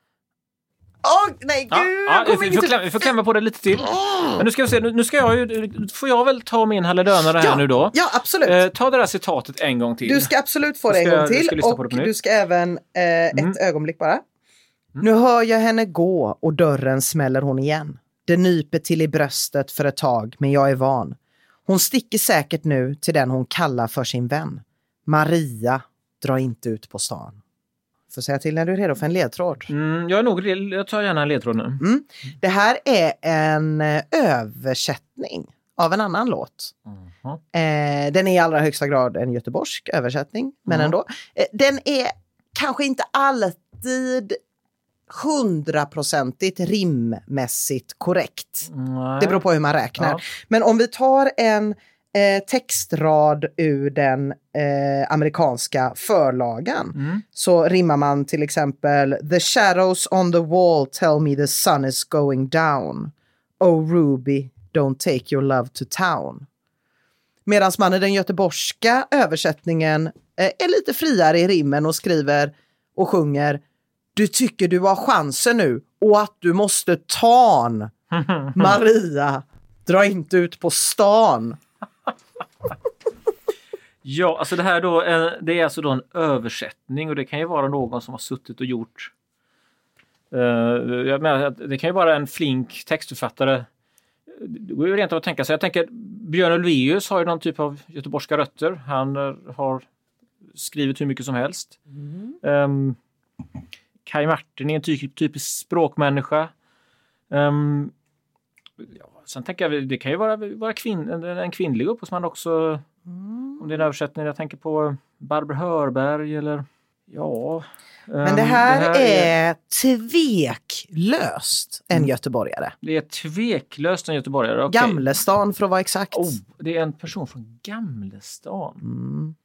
Nej, gud! Vi får klämma på det lite till. Men nu ska vi se, nu får jag väl ta min halledönare här nu då. Ja, absolut. Ta det där citatet en gång till. Du ska absolut få det en gång till. Och du ska även ett ögonblick bara. Nu hör jag henne gå och dörren smäller hon igen. Det nyper till i bröstet för ett tag, men jag är van. Hon sticker säkert nu till den hon kallar för sin vän. Maria, dra inte ut på stan. Får säga till när du är redo för en ledtråd. Jag tar gärna en ledtråd nu. Det här är en översättning av en annan låt. Den är i allra högsta grad en göteborgsk översättning. Men ändå. Den är kanske inte alltid 100% rimmässigt korrekt. Nej. Det beror på hur man räknar. Ja. Men om vi tar en textrad ur den amerikanska förlagan så rimmar man till exempel The shadows on the wall tell me the sun is going down. Oh Ruby, don't take your love to town. Medan man i den göteborgska översättningen är lite friare i rimmen och skriver och sjunger du tycker du har chansen nu och att du måste ta Maria, dra inte ut på stan. Ja, alltså det här då, det är alltså då en översättning och det kan ju vara någon som har suttit och gjort jag menar att det kan ju vara en flink textförfattare. Det går ju rent av att tänka sig. Jag tänker Björn Ulvaeus har ju någon typ av göteborgska rötter. Han har skrivit hur mycket som helst. Kaj Martin är en typisk språkmänniska. Sen tänker jag, det kan ju vara en kvinnlig upphovsman också. Om det är en översättning. Jag tänker på Barbro Hörberg eller men det här är tveklöst en göteborgare. Det är tveklöst en göteborgare. Okay. Gamlestan för att vara exakt. Det är en person från Gamlestan.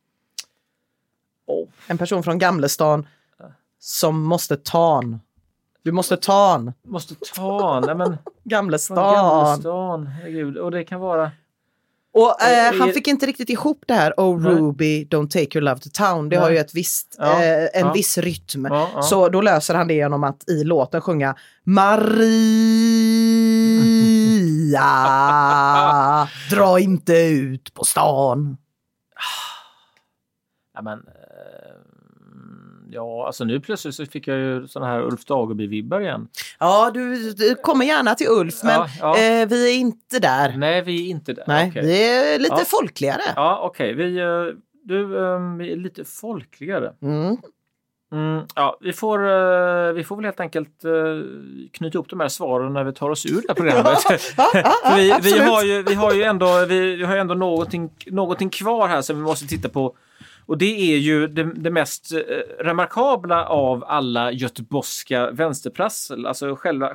En person från Gamlestan som måste ta. Du måste ta. Nej men Gamlestan. Herregud. Och det kan vara och han fick inte riktigt ihop det här Oh Ruby, don't take your love to town. Det har ju ett visst, en viss rytm. Så då löser han det genom att i låten sjunga Maria, dra inte ut på stan. Ja, men alltså nu plötsligt så fick jag ju såna här Ulf Dageby-vibbar igen. Ja, du kommer gärna till Ulf, men vi är inte där. Nej, vi är inte där. Nej, okay. Vi är lite folkligare. Ja, okej. Vi är lite folkligare. Vi får väl helt enkelt knyta ihop de här svaren när vi tar oss ur det här programmet. vi har ju ändå någonting kvar här som vi måste titta på. Och det är ju det mest remarkabla av alla göteborgska vänsterprassel. Alltså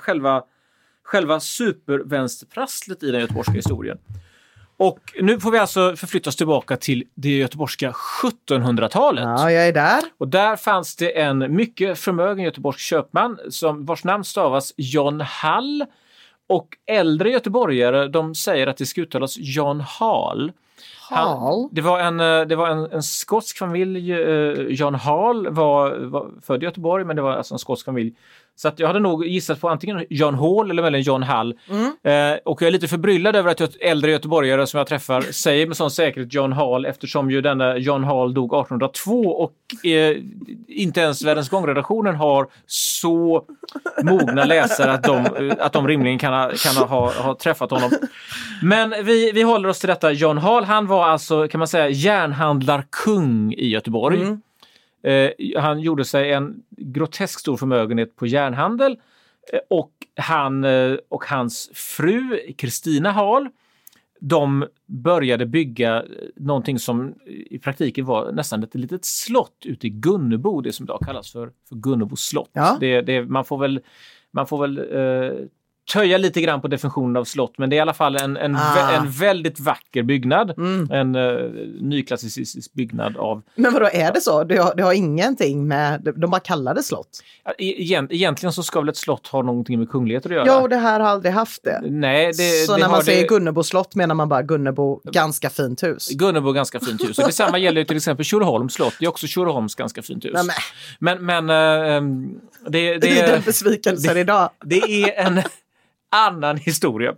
själva supervänsterprasslet i den göteborgska historien. Och nu får vi alltså förflytta oss tillbaka till det göteborgska 1700-talet. Ja, jag är där. Och där fanns det en mycket förmögen göteborgsk köpman vars namn stavas John Hall. Och äldre göteborgare, de säger att det ska uttalas John Hall. Det var en skotsk familj. John Hall var född i Göteborg, men det var alltså en skotsk familj. Så att jag hade nog gissat på antingen John Hall eller väl John Hall. Och jag är lite förbryllad över att äldre göteborgare som jag träffar säger med sån säkerhet John Hall, eftersom ju denna John Hall dog 1802 och inte ens Världens gångredaktionen har så mogna läsare att de rimligen kan ha träffat honom. Men vi håller oss till detta. John Hall, han var alltså, kan man säga, järnhandlarkung i Göteborg. Han gjorde sig en grotesk stor förmögenhet på järnhandel och han och hans fru Kristina Hall, de började bygga någonting som i praktiken var nästan ett litet slott ute i Gunnebo, det som idag kallas för Gunnebo slott. Ja. Man får väl töja lite grann på definitionen av slott, men det är i alla fall en väldigt vacker byggnad. En nyklassicistisk byggnad av... Men vadå, är det så? Det har ingenting med... De bara kallar det slott? Egentligen så ska väl ett slott ha någonting med kunglighet att göra. Ja, och det här har aldrig haft det. Nej, så när man säger Gunnebo slott menar man bara Gunnebo ganska fint hus. Gunnebo ganska fint hus. Och detsamma gäller ju till exempel Tjurholms slott. Det är också Tjurholms ganska fint hus. Men det är den besvikelsen idag. Det är en annan historia.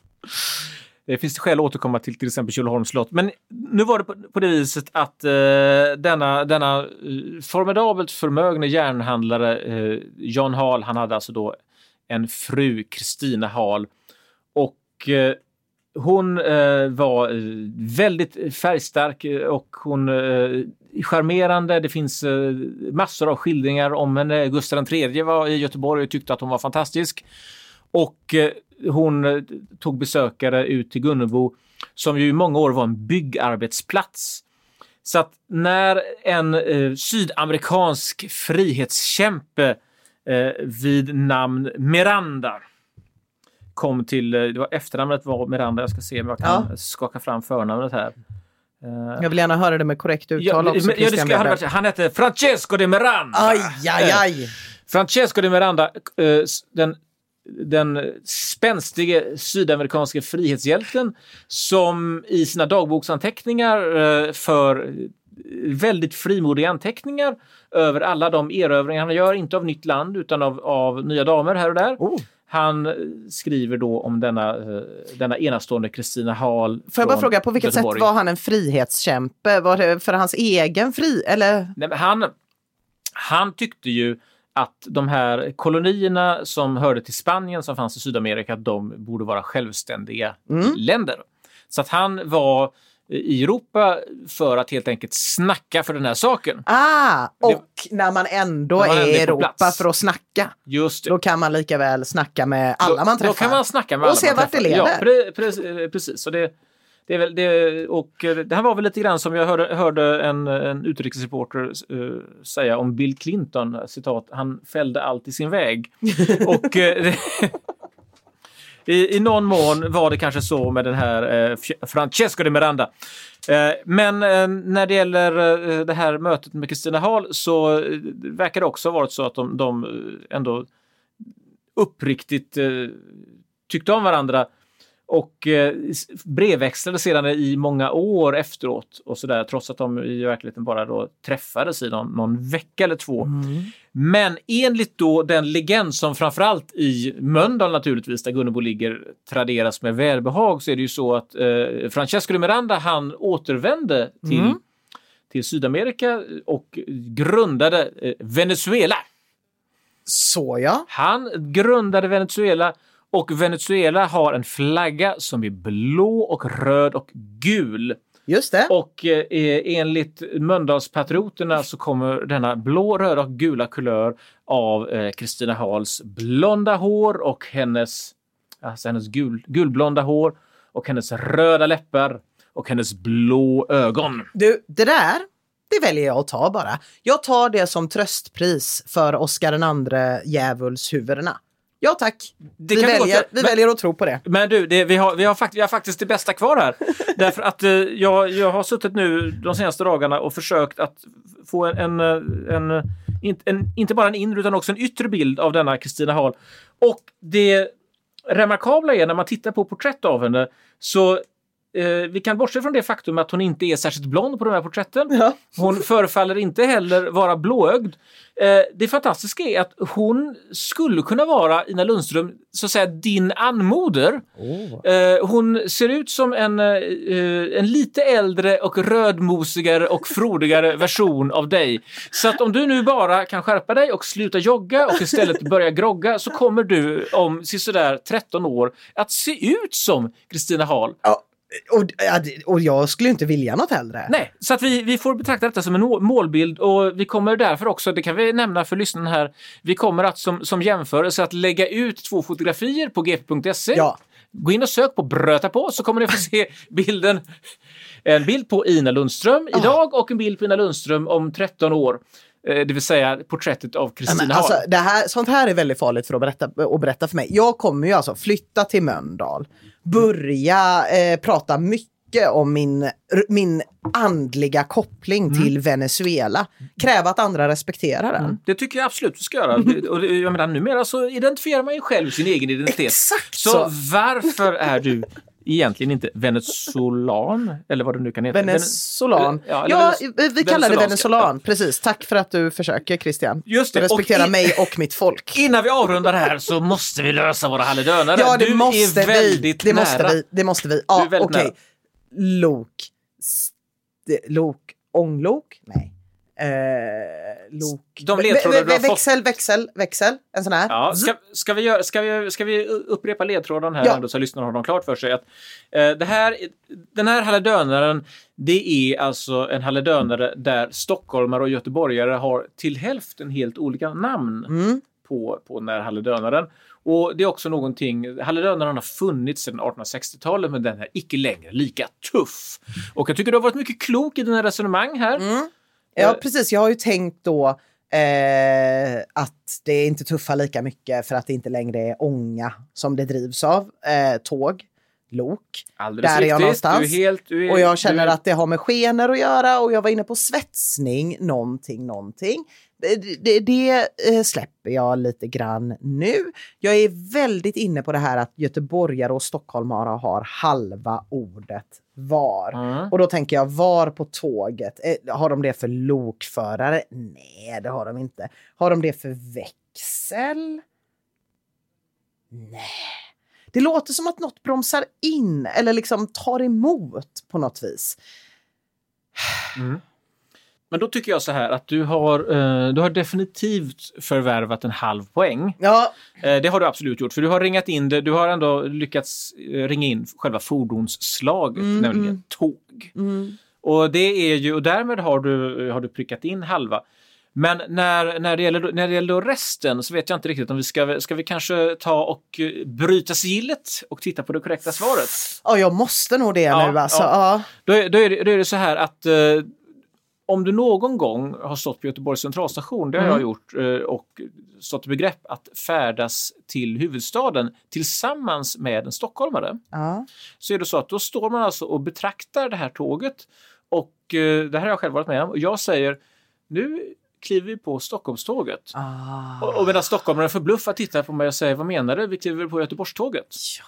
Det finns skäl att återkomma till exempel Tjurholms slott. Men nu var det på det viset att denna formidabelt förmögna järnhandlare John Hall, han hade alltså då en fru, Kristina Hall, och hon var väldigt färgstark och hon charmerande. Det finns massor av skildringar om henne. Gustav III var i Göteborg och tyckte att hon var fantastisk. Och hon tog besökare ut till Gunnebo, som ju i många år var en byggarbetsplats. Så att när en sydamerikansk frihetskämpe vid namn Miranda kom till, det var efternamnet var Miranda, jag ska se om jag kan skaka fram förnamnet här. Jag vill gärna höra det med korrekt uttal också, Christian. Han heter Francesco de Miranda. Aj. Francesco de Miranda, den spänstige sydamerikanska frihetshjälten som i sina dagboksanteckningar för väldigt frimodiga anteckningar över alla de erövringar han gör, inte av nytt land utan av nya damer här och där. Han skriver då om denna enastående Kristina Hall. Får jag bara fråga, på vilket Göteborg. sätt var han en frihetskämpe? Var det för hans egen eller? Nej, men han tyckte ju att de här kolonierna som hörde till Spanien som fanns i Sydamerika, de borde vara självständiga länder. Så att han var i Europa för att helt enkelt snacka för den här saken. När man ändå är i Europa för att snacka. Just det. Då kan man lika väl snacka med alla man träffar. Då kan man snacka med alla och se vart det leder. Ja, precis. Så det är väl det, och det här var väl lite grann som jag hörde en utrikesreporter säga om Bill Clinton, citat, han fällde allt i sin väg. Och i någon mån var det kanske så med den här Francesco de Miranda. Men när det gäller det här mötet med Kristina Hall så verkar det också ha varit så att de ändå uppriktigt tyckte om varandra och brevväxlade sedan i många år efteråt och sådär, trots att de i verkligheten bara då träffades i någon vecka eller två. Men enligt då den legend som framförallt i Mölndal naturligtvis, där Gunnebo ligger, traderas med välbehag, så är det ju så att Francesco de Miranda, han återvände till Sydamerika och grundade Venezuela. Så ja. Han grundade Venezuela. Och Venezuela har en flagga som är blå och röd och gul. Just det. Och enligt Mölndalspatrioterna så kommer denna blå, röda och gula kulör av Kristina Halls blonda hår och hennes gulblonda hår och hennes röda läppar och hennes blå ögon. Du, det väljer jag att ta bara. Jag tar det som tröstpris för Oscar den andre djävulshuvudena. Ja tack, vi väljer att tro på det. Men du, vi har faktiskt det bästa kvar här. Därför att jag har suttit nu de senaste dagarna och försökt att få inte bara en inre utan också en yttre bild av denna Kristina Hall. Och det remarkabla är när man tittar på porträtt av henne, så vi kan bortse från det faktum att hon inte är särskilt blond på de här porträtten. Ja. Hon förefaller inte heller vara blåögd. Det fantastiska är att hon skulle kunna vara, Ina Lundström, så att säga din anmoder. Hon ser ut som en lite äldre och rödmosigare och frodigare version av dig. Så att om du nu bara kan skärpa dig och sluta jogga och istället börja grogga, så kommer du om sådär 13 år att se ut som Kristina Hall. Ja. Och jag skulle inte vilja något äldre. Nej, så att vi får betrakta detta som en målbild, och vi kommer därför också, det kan vi nämna för lyssnaren här, vi kommer att som jämförelse att lägga ut 2 fotografier på gp.se. Ja. Gå in och sök på Bröta på, så kommer ni få se bilden. En bild på Ina Lundström idag och en bild på Ina Lundström om 13 år. Det vill säga porträttet av Kristina Hall. Alltså, sånt här är väldigt farligt för att berätta för mig. Jag kommer ju alltså flytta till Mölndal. Börja prata mycket om min andliga koppling till Venezuela. Kräva att andra respekterar den. Det tycker jag absolut du ska göra. Och jag menar, numera så identifierar man ju själv sin egen identitet. Exakt så. Varför är du egentligen inte venezolan, eller vad det nu kan heta? Venezolan. Vi kallar det venezolan. Precis. Tack för att du försöker, Christian. Just det. Respektera mig och mitt folk. Innan vi avrundar här så måste vi lösa våra halledönare. Ja, det nära. Det måste vi. Ja, okej. Ånglok? Nej. De ledtrådar du har växel, en sån här. Ja, ska vi upprepa ledtråden här ändå, så lyssnarna har de klart för sig att den här halledönaren, det är alltså en halledönare där stockholmare och göteborgare har till hälften helt olika namn på den här halledönaren. Och det är också någonting, halledönaren har funnits sedan 1860-talet, men den är icke längre lika tuff. Och jag tycker du har varit mycket klok i dina resonemang här. Ja, precis. Jag har ju tänkt då Att det inte tuffar lika mycket för att det inte längre är ånga som det drivs av. Tåg, lok. Alldeles där är jag någonstans. Och jag känner att det har med skener att göra och jag var inne på svetsning, någonting. Det släpper jag lite grann nu. Jag är väldigt inne på det här att göteborgare och stockholmare har halva ordet var. Och då tänker jag, var på tåget? Har de det för lokförare? Nej, det har de inte. Har de det för växel? Nej. Det låter som att något bromsar in eller liksom tar emot på något vis. Men då tycker jag så här att du har definitivt förvärvat en halv poäng. Ja. Det har du absolut gjort. För du har ringat in det. Du har ändå lyckats ringa in själva fordonsslaget, nämligen tåg. Och det är ju, och därmed har du prickat in halva. Men när det gäller resten så vet jag inte riktigt om vi ska vi kanske ta och bryta sigillet och titta på det korrekta svaret. Ja, jag måste nog det nu alltså. Ja. Då är det så här att om du någon gång har stått på Göteborgs centralstation, det har jag gjort, och stått i begrepp att färdas till huvudstaden tillsammans med en stockholmare, så är det så att då står man alltså och betraktar det här tåget, och det här har jag själv varit med om, och jag säger, nu kliver vi på Stockholmståget. Och medan stockholmaren förbluffar tittar på mig och säger, vad menar du? Vi kliver på Göteborgståget.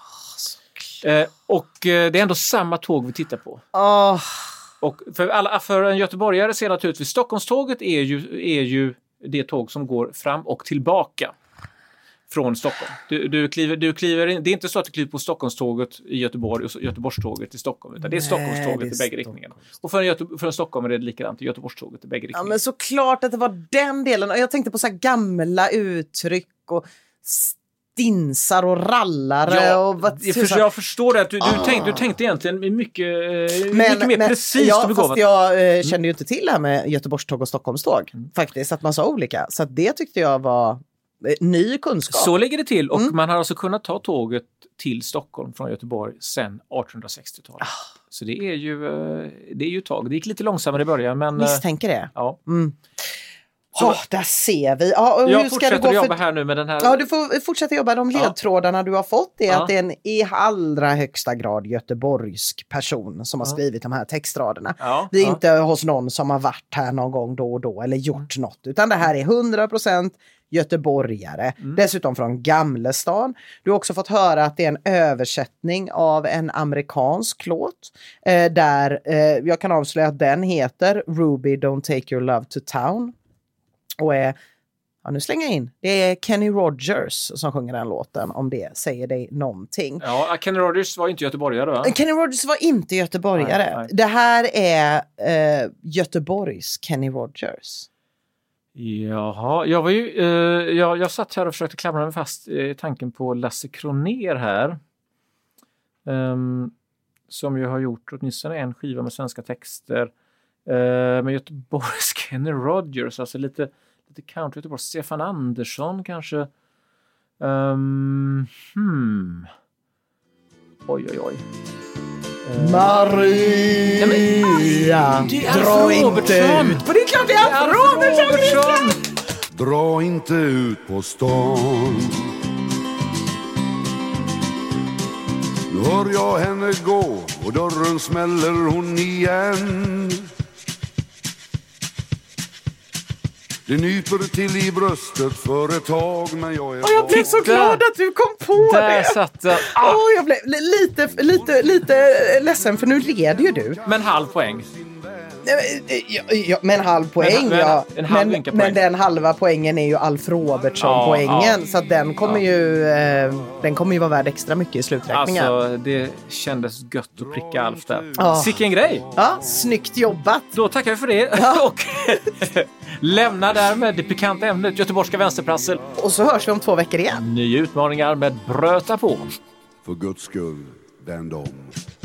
Och det är ändå samma tåg vi tittar på. Och för en göteborgare ser naturligtvis Stockholmståget är ju det tåg som går fram och tillbaka från Stockholm. Du kliver in, det är inte så att du kliver på Stockholmståget i Göteborg och Göteborgståget i Stockholm, utan det är Stockholmståget i bägge riktningarna. Och för en Stockholm är det likadant, i Göteborgståget i bägge riktningar. Ja, men såklart att det var den delen. Och jag tänkte på så här gamla uttryck och stinsar och rallare. Och jag förstår det. Att du tänkte egentligen mycket mer precis. Ja, fast jag kände ju inte till det här med Göteborgståg och Stockholmståg. Faktiskt, att man sa olika. Så det tyckte jag var ny kunskap. Så ligger det till. Och man har alltså kunnat ta tåget till Stockholm från Göteborg sedan 1860-talet. Så det är ju ett tag. Det gick lite långsammare i början. Men misstänker det. Ja. Där ser vi. Jag fortsätter jobba här nu med den här. Ja, du får fortsätta jobba. De ledtrådarna du har fått är att det är en i allra högsta grad göteborgsk person som har skrivit de här textraderna. Vi är inte hos någon som har varit här någon gång då och då eller gjort något, utan det här är 100% göteborgare. Dessutom från Gamlestan. Du har också fått höra att det är en översättning av en amerikansk låt. Där jag kan avslöja att den heter Ruby Don't Take Your Love to Town. Och nu slänger jag in. Det är Kenny Rogers som sjunger den låten, om det säger dig någonting. Ja, Kenny Rogers var inte göteborgare, va? Kenny Rogers var inte göteborgare. Nej. Det här är Göteborgs Kenny Rogers. Jaha, jag satt här och försökte klamra mig fast i tanken på Lasse Kronér här. Som ju har gjort åtminstone en skiva med svenska texter. Med Göteborgs Kenny Rogers, alltså lite country Göteborg. Stefan Andersson kanske. Oj. Maria, dra inte ut. För det är klart det är Alf Robertsson. Dra inte ut på stan. Nu hör jag henne gå och dörren smäller hon igen. Det nyper till i bröstet för ett tag, men jag är... jag blev så glad att du kom på där det. Satt jag. Jag blev lite ledsen, för nu leder ju du. Men halv poäng. Men halv poäng, men den halva poängen är ju Alf Robertsson-poängen, så att den kommer ju vara värd extra mycket i sluträkningen. Alltså, det kändes gött att pricka Alf där. Sicken grej! Ja, snyggt jobbat! Då tackar vi för det och lämnar därmed det pikanta ämnet Göteborgska vänsterprassel. Och så hörs vi om 2 veckor igen. Nya utmaningar med Bröta på. För Guds skull, vänd om.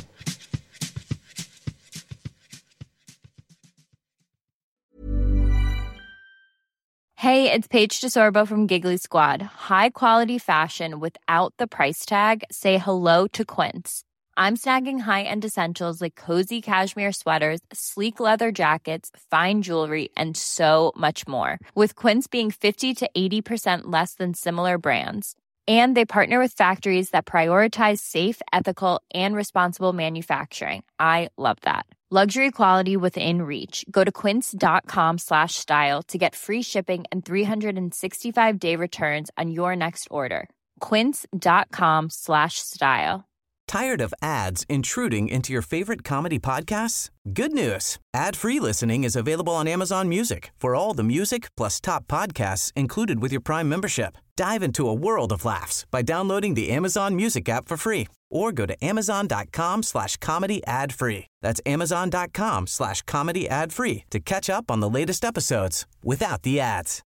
Hey, it's Paige DeSorbo from Giggly Squad. High quality fashion without the price tag. Say hello to Quince. I'm snagging high-end essentials like cozy cashmere sweaters, sleek leather jackets, fine jewelry, and so much more. With Quince being 50 to 80% less than similar brands. And they partner with factories that prioritize safe, ethical, and responsible manufacturing. I love that. Luxury quality within reach. Go to quince.com/style to get free shipping and 365-day returns on your next order. Quince.com/style. Tired of ads intruding into your favorite comedy podcasts? Good news. Ad-free listening is available on Amazon Music for all the music plus top podcasts included with your Prime membership. Dive into a world of laughs by downloading the Amazon Music app for free or go to amazon.com/comedy ad-free. That's amazon.com/comedy ad-free to catch up on the latest episodes without the ads.